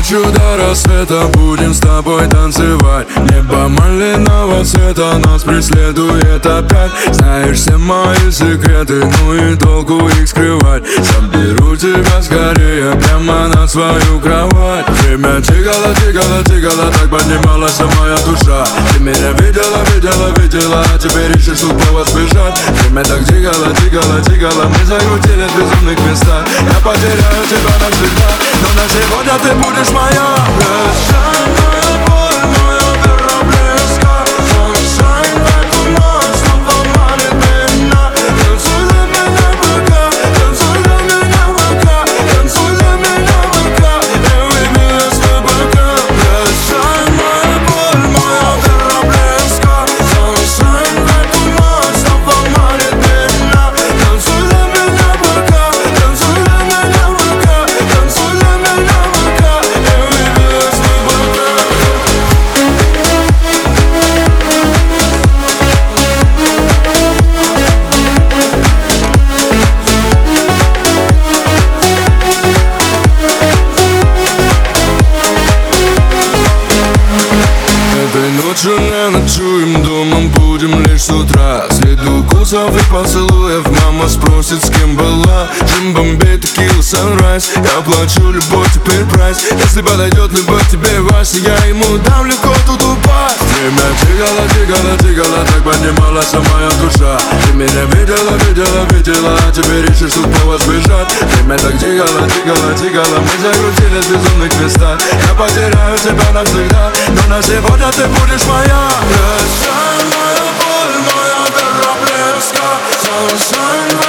ночью до рассвета будем с тобой танцевать. Небо малинового цвета нас преследует опять. Знаешь все мои секреты, ну и толку их скрывать. Заберу тебя скорее прямо на свою кровать. Время тикало, тикало, тикало, так поднималась моя душа. Ты меня видела, видела, видела, а теперь ищешь тут повод сбежать. Время так тикало, тикало, тикало, мы закрутились в безумных местах. Я потеряю тебя навсегда, но на сегодня ты будешь моя. Прощай, моя боль, моя вера близка. Sunshine, эту ночь снова манит меня. Танцуй для меня пока, танцуй для меня пока, танцуй для меня пока, и выбилась на пока. Прощай, моя боль, моя вера близка. Sunshine, эту ночь снова манит меня. Танцуй для меня пока, танцуй для меня пока, танцуй для меня пока, и выбилась на пока. Этой ночью не ночуем, домом будем лишь с утра. След укусов и поцелуев, мама спросит, с кем была. Джим, бомбей, текила, санрайз. Я плачу, любовь, теперь прайс. Если подойдет любовь тебе, Вася, я ему дам легко тут упасть. Время тикало, тикало, тикало, так поднималась моя душа. Ты меня видела, видела, видела, а теперь ищешь тут повод сбежать. Время так тикало, тикало, тикало, мы закрутились в безумных местах. Я потеряю тебя навсегда, но на сегодня ты будешь моя. Прощай, моя боль, моя вера близка. Sunshine.